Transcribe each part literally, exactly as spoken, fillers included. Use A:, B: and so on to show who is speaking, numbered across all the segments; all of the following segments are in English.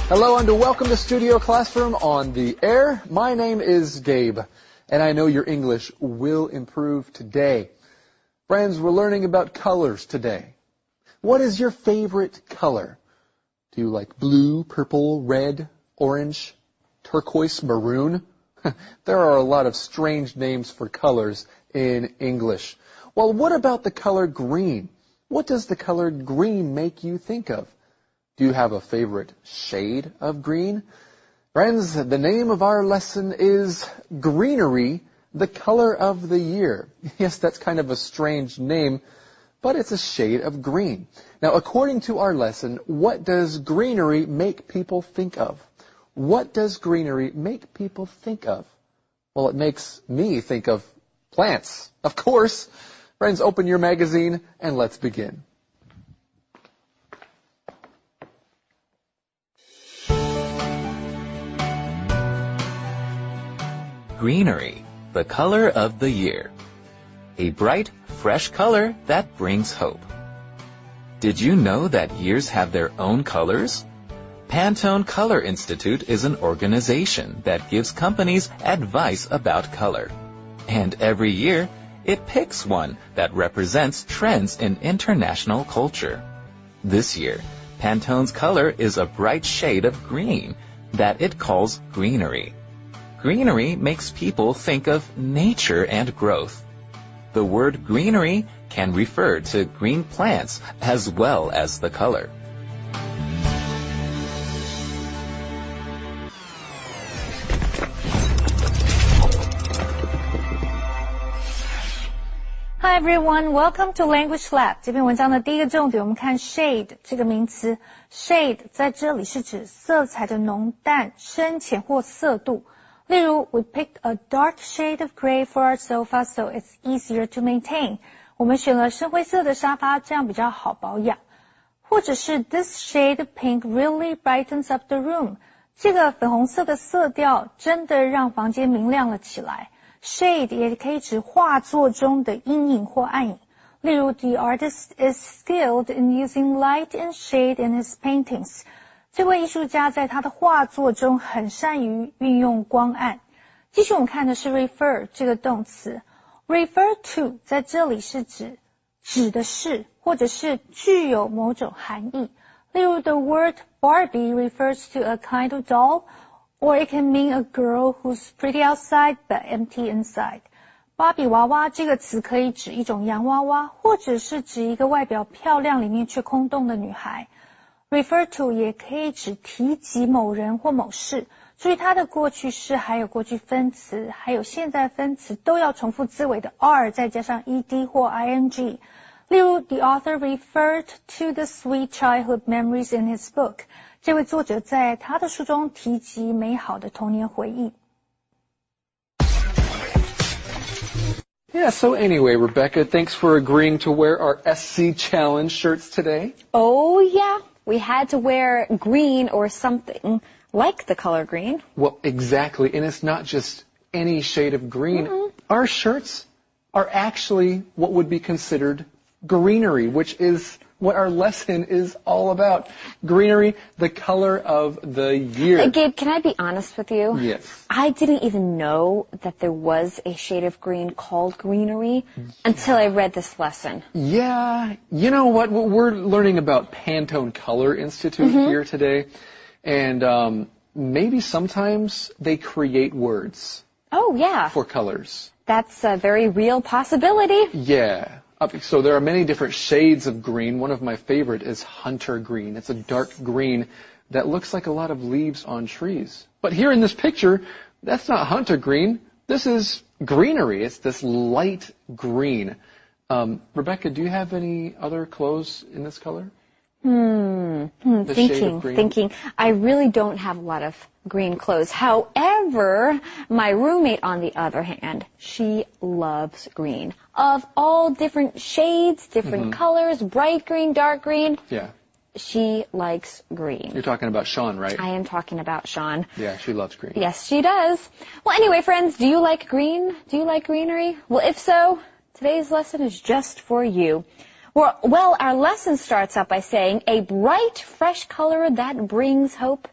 A: Hello and welcome to Studio Classroom on the air. My name is Gabe, and I know your English will improve today. Friends, we're learning about colors today. What is your favorite color? Do you like blue, purple, red, orange, turquoise, maroon? There are a lot of strange names for colors in English. Well, what about the color green? What does the color green make you think of? Do you have a favorite shade of green? Friends, the name of our lesson is Greenery, the color of the year. Yes, that's kind of a strange name, but it's a shade of green. Now, according to our lesson, what does greenery make people think of? What does greenery make people think of? Well, it makes me think of plants, of course. Friends, open your magazine and let's begin.
B: Greenery, the color of the year. A bright, fresh color that brings hope. Did you know that years have their own colors? Pantone Color Institute is an organization that gives companies advice about color. And every year, it picks one that represents trends in international culture. This year, Pantone's color is a bright shade of green that it calls greenery. Greenery makes people think of nature and growth. The word greenery can refer to green plants as well as the color.
C: Hi everyone, welcome to Language Lab. 这篇文章的第一个重点，我们看 shade 这个名词。shade 在这里是指色彩的浓淡、深浅或色度。例如 we picked a dark shade of gray for our sofa so it's easier to maintain. 我们选了深灰色的沙发，这样比较好保养。或者是 this shade of pink really brightens up the room. 这个粉红色的色调真的让房间明亮了起来。shade 也可以指画作中的阴影或暗影。例如 the artist is skilled in using light and shade in his paintings. 这位艺术家在他的画作中很善于运用光暗。继续我们看的是 refer 这个动词。refer to 在这里是指指的是或者是具有某种含义。例如 the word Barbie refers to a kind of doll, or it can mean a girl who's pretty outside but empty inside. 芭比娃娃这个词可以指一种洋娃娃，或者是指一个外表漂亮里面却空洞的女孩。refer to 也可以指提及某人或某事，注意它的过去式还有过去分词还有现在分词都要重复字尾的 are 再加上 ed 或 ing。 例如 the author referred to the sweet childhood memories in his book. 这位作者在他的书中提及美好的童年回忆。
A: Yeah, so anyway, Rebecca, thanks for agreeing to wear our S C Challenge shirts today.
D: Oh, yeah. We had to wear green or something like the color green.
A: Well, exactly. And it's not just any shade of green. Mm-mm. Our shirts are actually what would be considered greenery, which is what our lesson is all about. Greenery, the color of the year.
D: Uh, Gabe, can I be honest with you?
A: Yes.
D: I didn't even know that there was a shade of green called greenery yeah. until I read this lesson.
A: Yeah. You know what? We're learning about Pantone Color Institute mm-hmm. here today. And um, maybe sometimes they create words.
D: Oh, yeah.
A: For colors.
D: That's a very real possibility.
A: Yeah. So there are many different shades of green. One of my favorite is hunter green. It's a dark green that looks like a lot of leaves on trees. But here in this picture, that's not hunter green. This is greenery. It's this light green. Um, Rebecca, do you have any other clothes in this color?
D: Hmm, hmm thinking, thinking. I really don't have a lot of green clothes. However, my roommate, on the other hand, she loves green. Of all different shades, different mm-hmm. colors, bright green, dark green.
A: Yeah.
D: She likes green.
A: You're talking about Sean, right?
D: I am talking about Sean.
A: Yeah, she loves green.
D: Yes, she does. Well, anyway, friends, do you like green? Do you like greenery? Well, if so, today's lesson is just for you. Well, our lesson starts out by saying, a bright, fresh color that brings hope.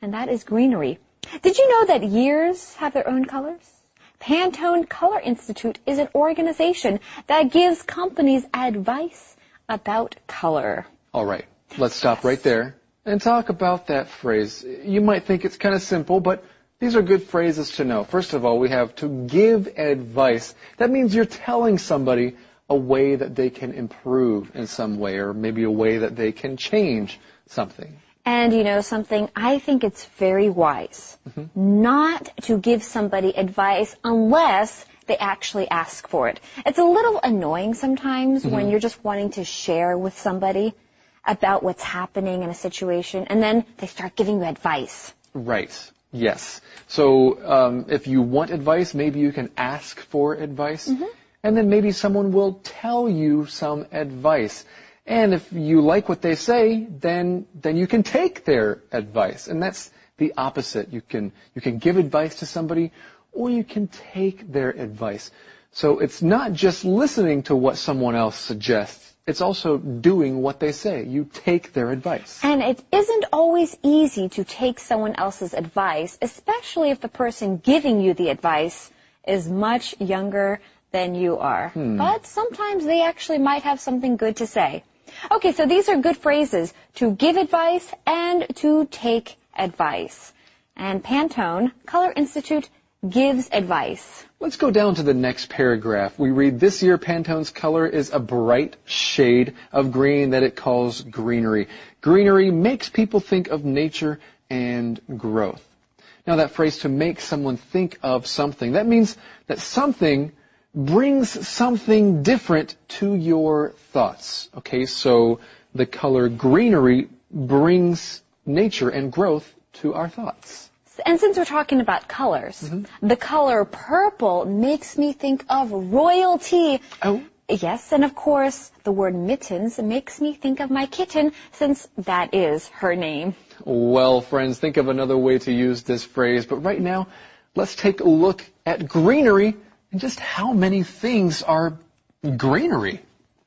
D: and that is greenery. Did you know that years have their own colors? Pantone Color Institute is an organization that gives companies advice about color.
A: All right, let's stop right there and talk about that phrase. You might think it's kind of simple, but these are good phrases to know. First of all, we have to give advice. That means you're telling somebody a way that they can improve in some way, or maybe a way that they can change something.
D: And you know something, I think it's very wise mm-hmm. not to give somebody advice unless they actually ask for it. It's a little annoying sometimes mm-hmm. when you're just wanting to share with somebody about what's happening in a situation, and then they start giving you advice.
A: Right. Yes. So um, if you want advice, maybe you can ask for advice, mm-hmm. and then maybe someone will tell you some advice. And if you like what they say, then then you can take their advice. And that's the opposite. You can you can give advice to somebody, or you can take their advice. So it's not just listening to what someone else suggests. It's also doing what they say. You take their advice.
D: And it isn't always easy to take someone else's advice, especially if the person giving you the advice is much younger than you are. Hmm. But sometimes they actually might have something good to say. Okay, so these are good phrases to give advice and to take advice. And Pantone Color Institute gives advice.
A: Let's go down to the next paragraph. We read, this year Pantone's color is a bright shade of green that it calls greenery. Greenery makes people think of nature and growth. Now that phrase, to make someone think of something, that means that something brings something different to your thoughts. Okay, so the color greenery brings nature and growth to our thoughts.
D: And since we're talking about colors, mm-hmm. the color purple makes me think of royalty.
A: Oh.
D: Yes, and of course, the word mittens makes me think of my kitten, since that is her name.
A: Well, friends, think of another way to use this phrase. But right now, let's take a look at greenery and just how many things are greenery.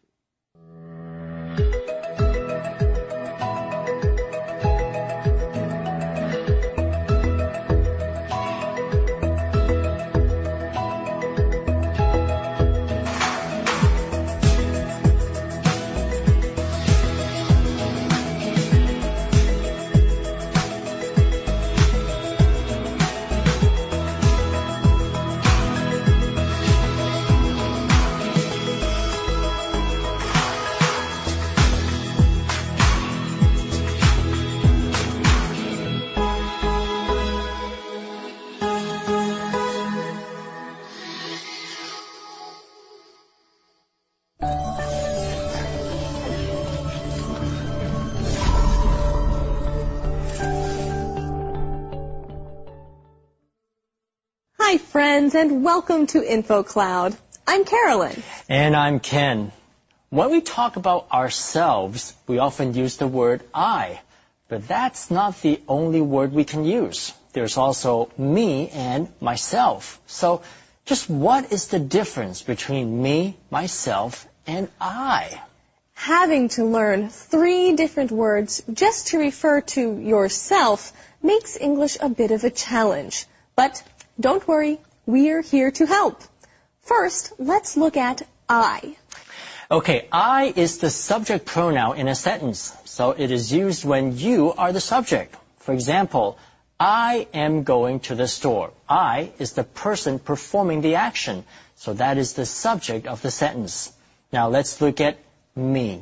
E: Hi, friends, and welcome to InfoCloud. I'm Carolyn.
F: And I'm Ken. When we talk about ourselves, we often use the word I, but that's not the only word we can use. There's also me and myself. So just what is the difference between me, myself, and I?
E: Having to learn three different words just to refer to yourself makes English a bit of a challenge. But don't worry, we're here to help. First, let's look at I.
F: Okay, I is the subject pronoun in a sentence, so it is used when you are the subject. For example, I am going to the store. I is the person performing the action, so that is the subject of the sentence. Now let's look at me.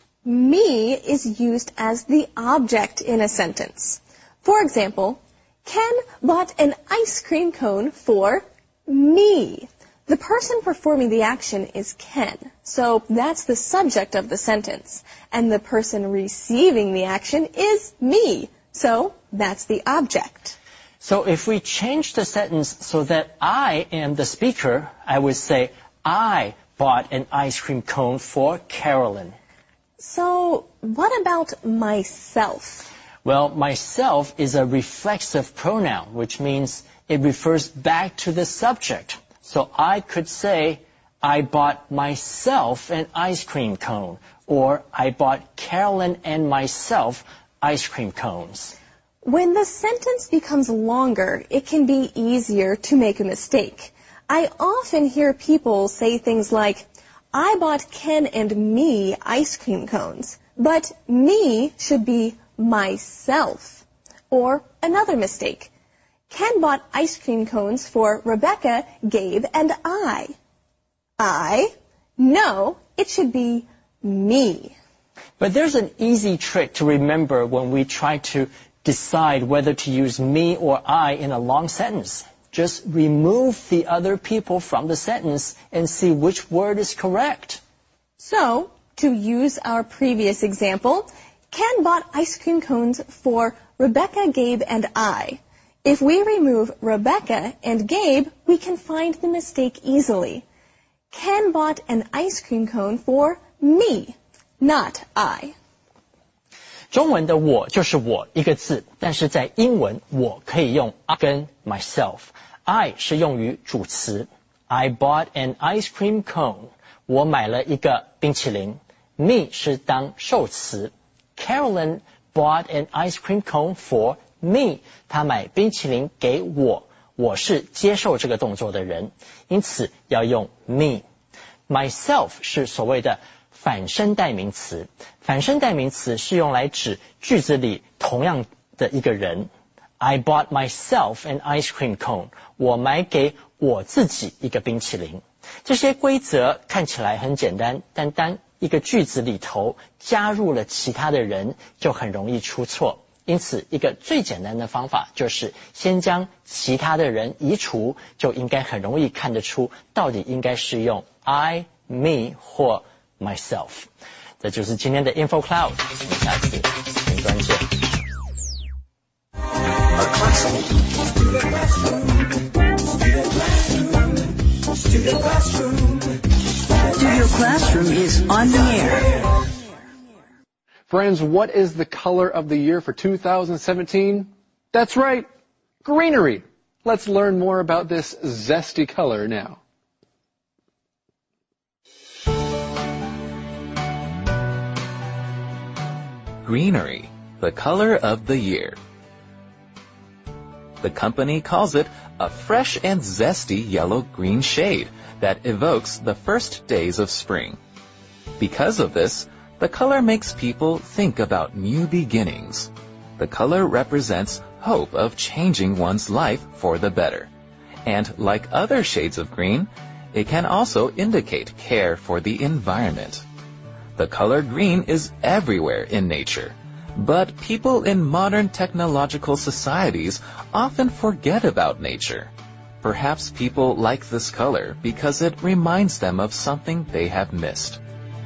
E: Me is used as the object in a sentence. For example, Ken bought an ice cream cone for me. The person performing the action is Ken, so that's the subject of the sentence. And the person receiving the action is me, so that's the object.
F: So if we change the sentence so that I am the speaker, I would say, I bought an ice cream cone for Carolyn.
E: So what about myself?
F: Well, myself is a reflexive pronoun, which means it refers back to the subject. So I could say, I bought myself an ice cream cone, or I bought Carolyn and myself ice cream cones.
E: When the sentence becomes longer, it can be easier to make a mistake. I often hear people say things like, I bought Ken and me ice cream cones, but me should be myself. Or another mistake. Ken bought ice cream cones for Rebecca, Gabe, and I. I? No, it should be me.
F: But there's an easy trick to remember when we try to decide whether to use me or I in a long sentence. Just remove the other people from the sentence and see which word is correct.
E: So, to use our previous example, Ken bought ice cream cones for Rebecca, Gabe, and I. If we remove Rebecca and Gabe, we can find the mistake easily. Ken bought an ice cream cone for me, not I.
F: 中文的我就是我一个字，但是在英文我可以用 I 跟 myself。I 是用于主词 I bought an ice cream cone， 我买了一个冰淇淋。Me 是当受词 Carolyn bought an ice cream cone for me， 她买冰淇淋给我，我是接受这个动作的人，因此要用 me。Myself 是所谓的反身代名词，反身代名词是用来指句子里同样的一个人。I bought myself an ice cream cone， 我买给我自己一个冰淇淋。这些规则看起来很简单，但当一个句子里头加入了其他的人，就很容易出错。因此，一个最简单的方法就是先将其他的人移除，就应该很容易看得出到底应该是用 I, me 或myself。 这就是今天的 Info Cloud， 我们下次云端见。
G: Studio Classroom is on the air.
A: Friends, what is the color of the year for two thousand seventeen? That's right, greenery. Let's learn more about this zesty color now.
B: Greenery, the color of the year. The company calls it a fresh and zesty yellow-green shade that evokes the first days of spring. Because of this, the color makes people think about new beginnings. The color represents hope of changing one's life for the better. And like other shades of green, it can also indicate care for the environment. The color green is everywhere in nature, but people in modern technological societies often forget about nature. Perhaps people like this color because it reminds them of something they have missed.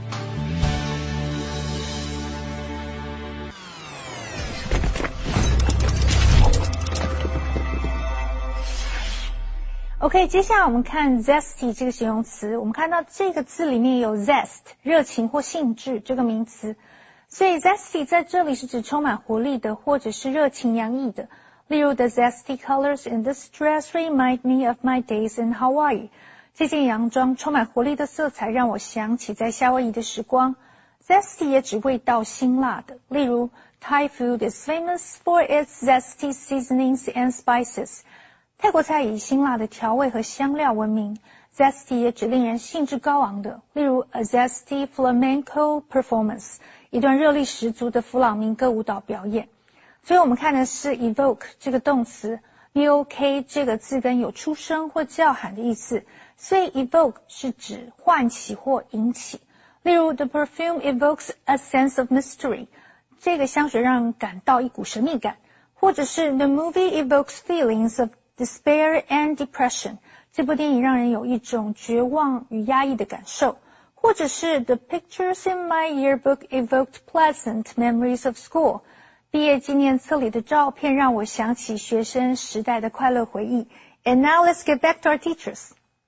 C: OK， 接下来我们看 zesty 这个形容词，我们看到这个字里面有 zest 热情或兴致这个名词，所以 zesty 在这里是指充满活力的或者是热情洋溢的。例如 The zesty colors in this dress remind me of my days in Hawaii。这件洋装充满活力的色彩让我想起在夏威夷的时光。Zesty 也指味道辛辣的，例如 Thai food is famous for its zesty seasonings and spices。泰国菜以辛辣的调味和香料闻名。Zesty 也指令人兴致高昂的，例如 A zesty flamenco performance， 一段热力十足的弗朗明哥舞蹈表演。所以我们看的是 evoke 这个动词 ，V O K 这个字根有出声或叫喊的意思，所以 evoke 是指唤起或引起。例如 The perfume evokes a sense of mystery， 这个香水让人感到一股神秘感，或者是 The movie evokes feelings of despair and depression， 这部电影让人有一种绝望与压抑的感受，或者是 The pictures in my yearbook evoked pleasant memories of school， 毕业纪念册里的照片让我想起学生时代的快乐回忆。And now let's get back to our teachers.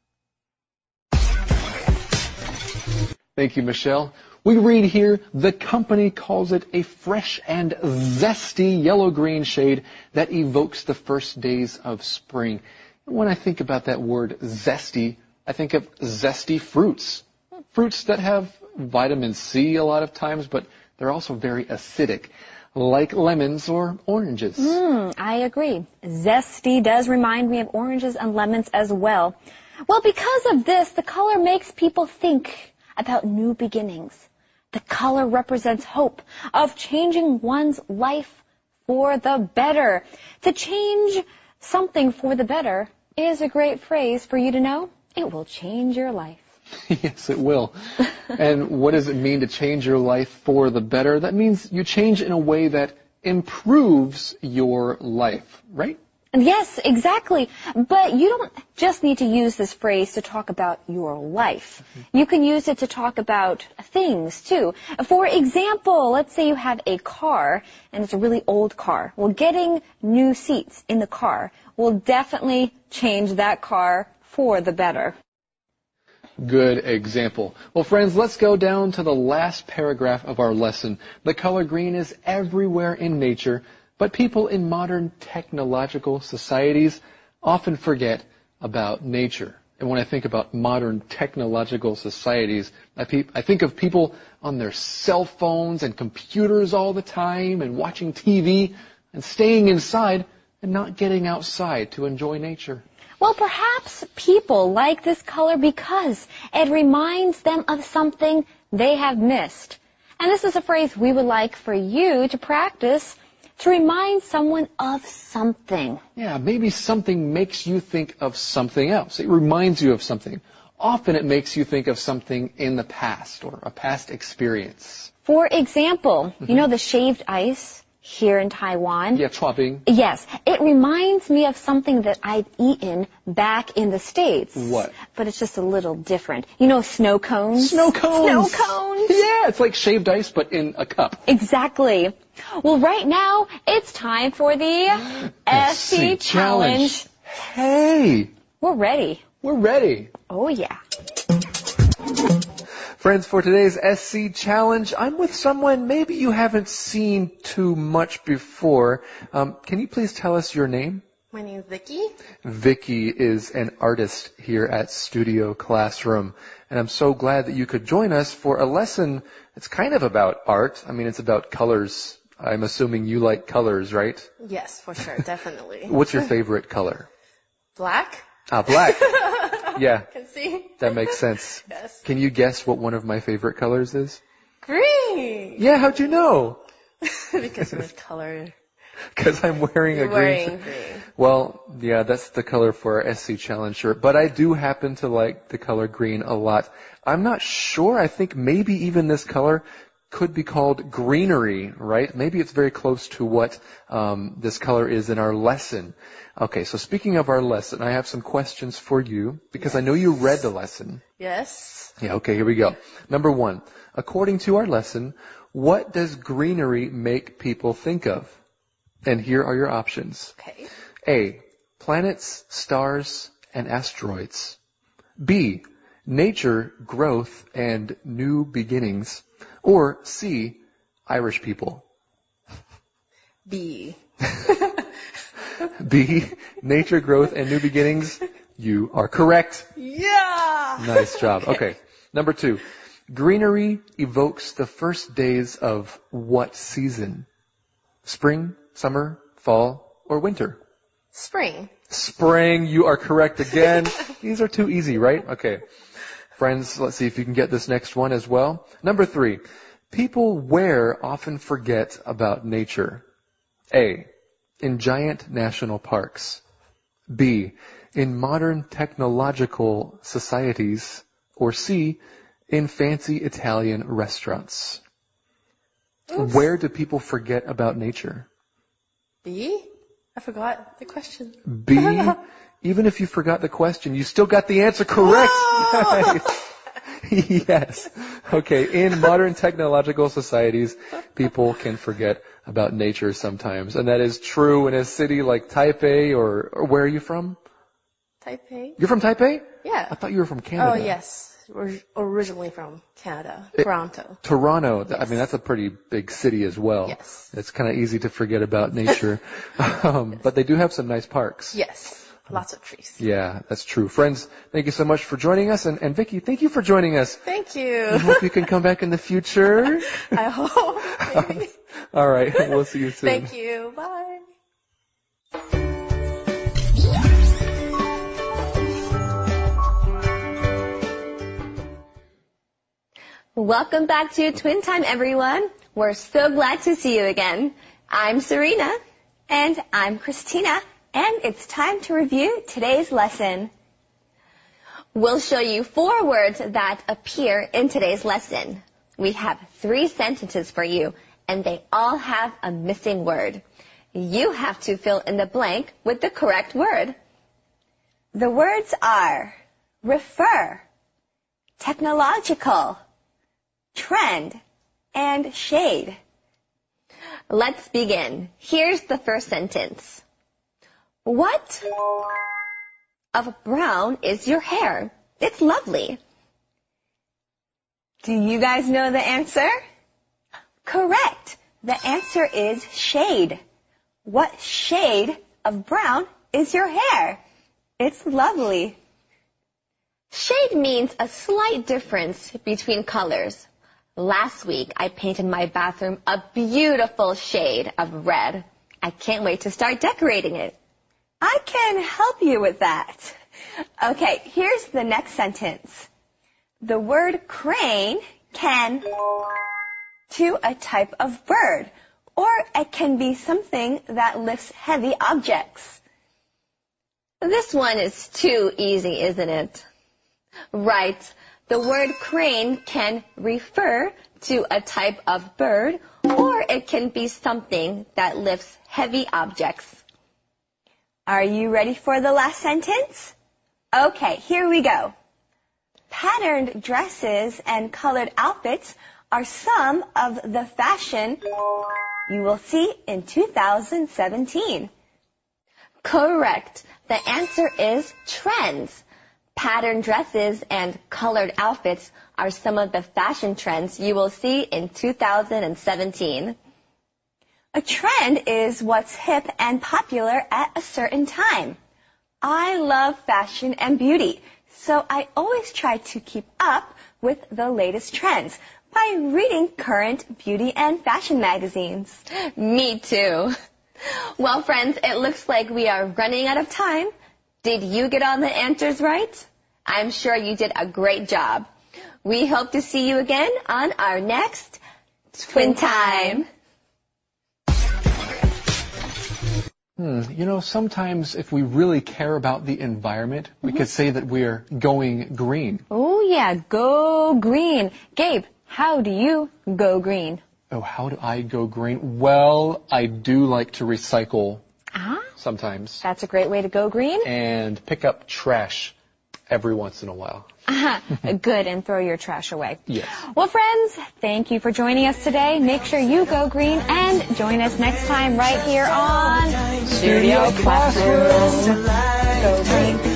A: Thank you, Michelle. We read here, the company calls it a fresh and zesty yellow-green shade that evokes the first days of spring. When I think about that word zesty, I think of zesty fruits. Fruits that have vitamin C a lot of times, but they're also very acidic. like lemons or oranges.
D: Mm, I agree. Zesty does remind me of oranges and lemons as well. Well, because of this, the color makes people think about new beginnings. The color represents hope of changing one's life for the better. To change something for the better is a great phrase for you to know. It will change your life.
A: Yes, it will. And what does it mean to change your life for the better? That means you change in a way that improves your life, right?
D: Yes, exactly. But you don't just need to use this phrase to talk about your life. You can use it to talk about things, too. For example, let's say you have a car, and it's a really old car. Well, getting new seats in the car will definitely change that car for the better.
A: Good example. Well, friends, let's go down to the last paragraph of our lesson. The color green is everywhere in nature, but people in modern technological societies often forget about nature. And when I think about modern technological societies, I, pe- I think of people on their cell phones and computers all the time and watching T V and staying inside and not getting outside to enjoy nature.
D: Well, perhaps people like this color because it reminds them of something they have missed. And this is a phrase we would like for you to practice to remind someone of something.
A: Yeah, maybe something makes you think of something else. It reminds you of something. Often it makes you think of something in the past or a past experience.
D: For example, mm-hmm. you know the shaved ice here in Taiwan?
A: Yeah, chopping.
D: Yes. It reminds me of something that I've eaten back in the States.
A: What?
D: But it's just a little different. You know snow cones?
A: Snow cones!
D: Snow cones!
A: Yeah, it's like shaved ice, but in a cup.
D: Exactly. Well, right now, it's time for the S C Challenge.
A: Hey!
D: We're ready.
A: We're ready.
D: Oh, yeah.
A: Friends, for today's S C Challenge, I'm with someone maybe you haven't seen too much before. Um, can you please tell us your name?
H: My name is Vicky.
A: Vicky is an artist here at Studio Classroom. And I'm so glad that you could join us for a lesson that's kind of about art. I mean, it's about colors. I'm assuming you like colors, right?
H: Yes, for sure, definitely.
A: What's your favorite color?
H: Black.
A: Ah, black. Yeah.
H: Can see.
A: That makes sense.
H: Yes.
A: Can you guess what one of my favorite colors is?
H: Green.
A: Yeah, how'd you know?
H: Because of the color.
A: Because I'm wearing
H: You're
A: a green
H: wearing
A: shirt.
H: green.
A: Well, yeah, that's the color for our S C Challenge shirt. But I do happen to like the color green a lot. I'm not sure. I think maybe even this color could be called greenery, right? Maybe it's very close to what um, this color is in our lesson. Okay, so speaking of our lesson, I have some questions for you because yes. I know you read the lesson.
H: Yes.
A: Yeah, okay, here we go. Number one, according to our lesson, what does greenery make people think of? And here are your options.
H: Okay.
A: A, planets, stars, and asteroids. B, nature, growth, and new beginnings. Or C, Irish people.
H: B.
A: B, nature, growth, and new beginnings. You are correct.
H: Yeah!
A: Nice job. Okay. okay. Number two, greenery evokes the first days of what season? Spring, summer, fall, or winter?
H: Spring.
A: Spring. You are correct again. These are too easy, right? Okay. Friends, let's see if you can get this next one as well. Number three, people where often forget about nature? A, in giant national parks. B, in modern technological societies. Or C, in fancy Italian restaurants. Oops. Where do people forget about nature?
H: B? I forgot the question.
A: B? Even if you forgot the question, you still got the answer correct. Yes. Okay. In modern technological societies, people can forget about nature sometimes. And that is true in a city like Taipei or, or where are you from?
H: Taipei.
A: You're from Taipei?
H: Yeah.
A: I thought you were from Canada.
H: Oh, yes. We're originally from Canada, it, Toronto.
A: Toronto.
H: Yes.
A: I mean, that's a pretty big city as well.
H: Yes.
A: It's kind of easy to forget about nature. um, yes. But they do have some nice parks.
H: Yes. lots of trees.
A: Yeah, that's true. Friends, thank you so much for joining us. And, and Vicki, thank you for joining us.
H: Thank you.
A: I hope you can come back in the future.
H: I hope. Maybe.
A: All right. We'll see you soon.
H: Thank you. Bye.
E: Welcome back to Twin Time, everyone. We're so glad to see you again. I'm Serena.
I: And I'm Christina. And it's time to review today's lesson.
E: We'll show you four words that appear in today's lesson. We have three sentences for you, and they all have a missing word. You have to fill in the blank with the correct word.
I: The words are refer, technological, trend, and shade.
E: Let's begin. Here's the first sentence. What of brown is your hair? It's lovely.
I: Do you guys know the answer? Correct. The answer is shade. What shade of brown is your hair? It's lovely.
E: Shade means a slight difference between colors. Last week, I painted my bathroom a beautiful shade of red. I can't wait to start decorating it.
I: I can help you with that. Okay, here's the next sentence. The word crane can to a type of bird, or it can be something that lifts heavy objects.
E: This one is too easy, isn't it? Right. The word crane can refer to a type of bird, or it can be something that lifts heavy objects.
I: Are you ready for the last sentence? Okay, here we go. Patterned dresses and colored outfits are some of the fashion you will see in two thousand seventeen.
E: Correct. The answer is trends. Patterned dresses and colored outfits are some of the fashion trends you will see in two thousand seventeen.
I: A trend is what's hip and popular at a certain time. I love fashion and beauty, so I always try to keep up with the latest trends by reading current beauty and fashion magazines.
E: Me too. Well, friends, it looks like we are running out of time. Did you get all the answers right? I'm sure you did a great job. We hope to see you again on our next Twin Time.
A: Hmm. You know, sometimes if we really care about the environment, we mm-hmm. could say that we're going green.
D: Oh, yeah, go green. Gabe, how do you go green?
A: Oh, how do I go green? Well, I do like to recycle
D: ah,
A: sometimes.
D: That's a great way to go green.
A: And pick up trash every once in a while.
D: Uh-huh. Good, and throw your trash away.
A: Yes.
D: Well, friends, thank you for joining us today. Make sure you go green and join us next time right here on Studio Classroom. Go green.